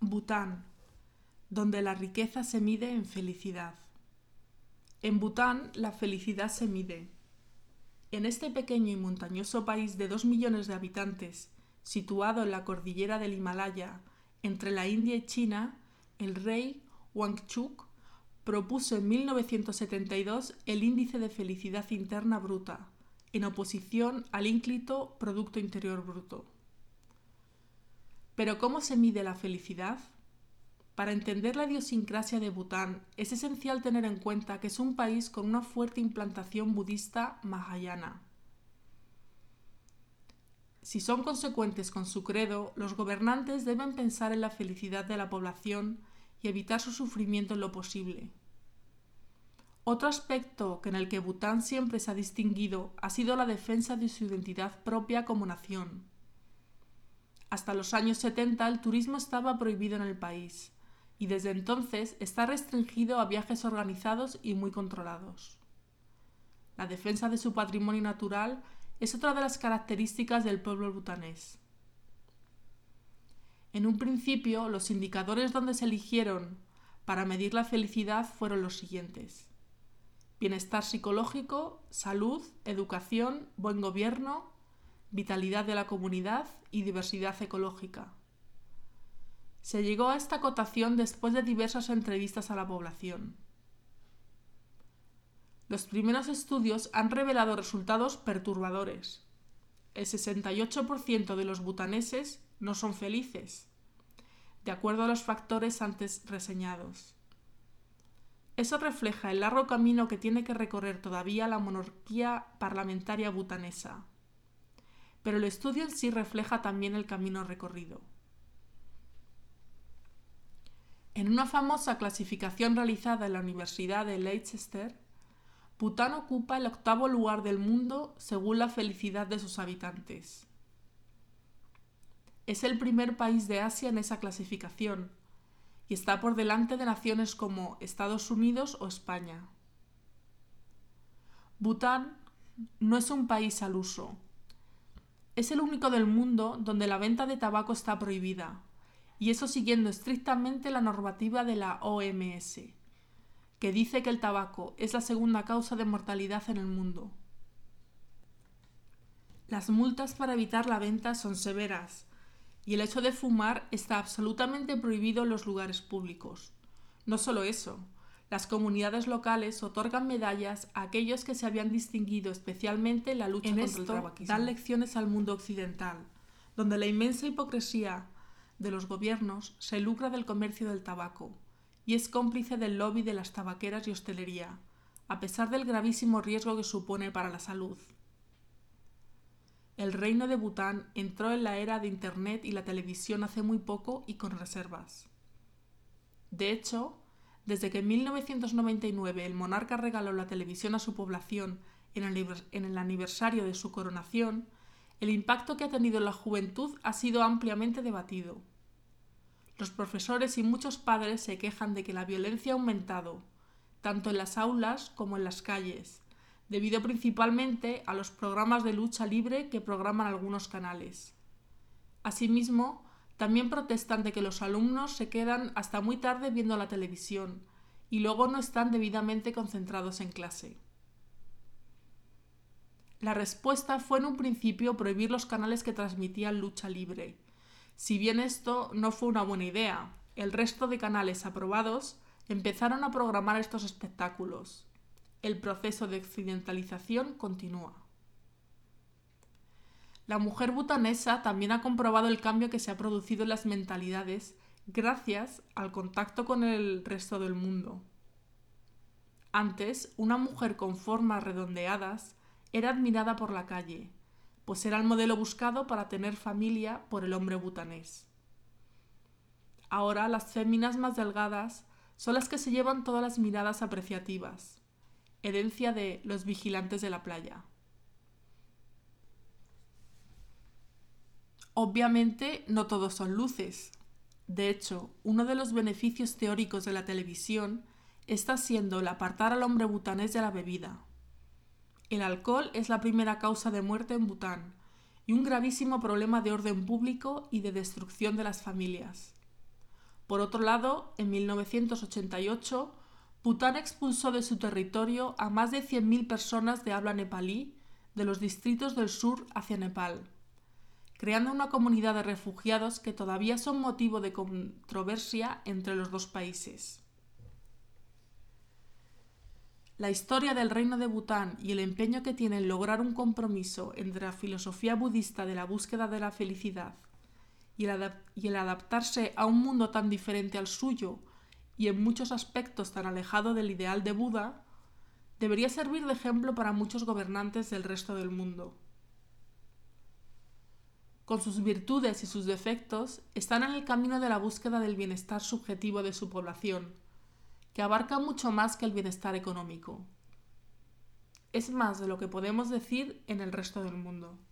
Bután, donde la riqueza se mide en felicidad. En Bután la felicidad se mide. En este pequeño y montañoso país de 2 millones de habitantes, situado en la cordillera del Himalaya, entre la India y China, el rey Wangchuck propuso en 1972 el índice de felicidad interna bruta, en oposición al ínclito Producto Interior Bruto. ¿Pero cómo se mide la felicidad? Para entender la idiosincrasia de Bután es esencial tener en cuenta que es un país con una fuerte implantación budista mahayana. Si son consecuentes con su credo, los gobernantes deben pensar en la felicidad de la población y evitar su sufrimiento en lo posible. Otro aspecto en el que Bután siempre se ha distinguido ha sido la defensa de su identidad propia como nación. Hasta los años 70 el turismo estaba prohibido en el país y desde entonces está restringido a viajes organizados y muy controlados. La defensa de su patrimonio natural es otra de las características del pueblo butanés. En un principio, los indicadores donde se eligieron para medir la felicidad fueron los siguientes: bienestar psicológico, salud, educación, buen gobierno, vitalidad de la comunidad y diversidad ecológica. Se llegó a esta cotación después de diversas entrevistas a la población. Los primeros estudios han revelado resultados perturbadores. El 68% de los butaneses no son felices, de acuerdo a los factores antes reseñados. Eso refleja el largo camino que tiene que recorrer todavía la monarquía parlamentaria butanesa. Pero el estudio en sí refleja también el camino recorrido. En una famosa clasificación realizada en la Universidad de Leicester, Bután ocupa el 8º lugar del mundo según la felicidad de sus habitantes. Es el primer país de Asia en esa clasificación y está por delante de naciones como Estados Unidos o España. Bután no es un país al uso. Es el único del mundo donde la venta de tabaco está prohibida, y eso siguiendo estrictamente la normativa de la OMS, que dice que el tabaco es la segunda causa de mortalidad en el mundo. Las multas para evitar la venta son severas, y el hecho de fumar está absolutamente prohibido en los lugares públicos. No solo eso, las comunidades locales otorgan medallas a aquellos que se habían distinguido especialmente en la lucha contra el tabaquismo. Dan lecciones al mundo occidental, donde la inmensa hipocresía de los gobiernos se lucra del comercio del tabaco y es cómplice del lobby de las tabaqueras y hostelería, a pesar del gravísimo riesgo que supone para la salud. El reino de Bután entró en la era de Internet y la televisión hace muy poco y con reservas. De hecho, desde que en 1999 el monarca regaló la televisión a su población en el aniversario de su coronación, el impacto que ha tenido en la juventud ha sido ampliamente debatido. Los profesores y muchos padres se quejan de que la violencia ha aumentado, tanto en las aulas como en las calles, debido principalmente a los programas de lucha libre que programan algunos canales. Asimismo, también protestan de que los alumnos se quedan hasta muy tarde viendo la televisión y luego no están debidamente concentrados en clase. La respuesta fue en un principio prohibir los canales que transmitían lucha libre. Si bien esto no fue una buena idea, el resto de canales aprobados empezaron a programar estos espectáculos. El proceso de occidentalización continúa. La mujer butanesa también ha comprobado el cambio que se ha producido en las mentalidades gracias al contacto con el resto del mundo. Antes, una mujer con formas redondeadas era admirada por la calle, pues era el modelo buscado para tener familia por el hombre butanés. Ahora las féminas más delgadas son las que se llevan todas las miradas apreciativas, herencia de los vigilantes de la playa. Obviamente no todos son luces. De hecho, uno de los beneficios teóricos de la televisión está siendo el apartar al hombre butanés de la bebida. El alcohol es la primera causa de muerte en Bután y un gravísimo problema de orden público y de destrucción de las familias. Por otro lado, en 1988, Bután expulsó de su territorio a más de 100.000 personas de habla nepalí de los distritos del sur hacia Nepal, creando una comunidad de refugiados que todavía son motivo de controversia entre los dos países. La historia del reino de Bután y el empeño que tiene en lograr un compromiso entre la filosofía budista de la búsqueda de la felicidad y el adaptarse a un mundo tan diferente al suyo y en muchos aspectos tan alejado del ideal de Buda, debería servir de ejemplo para muchos gobernantes del resto del mundo. Con sus virtudes y sus defectos, están en el camino de la búsqueda del bienestar subjetivo de su población, que abarca mucho más que el bienestar económico. Es más de lo que podemos decir en el resto del mundo.